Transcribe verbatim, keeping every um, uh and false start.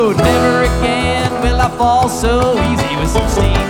Never again will I fall so easy with some steam.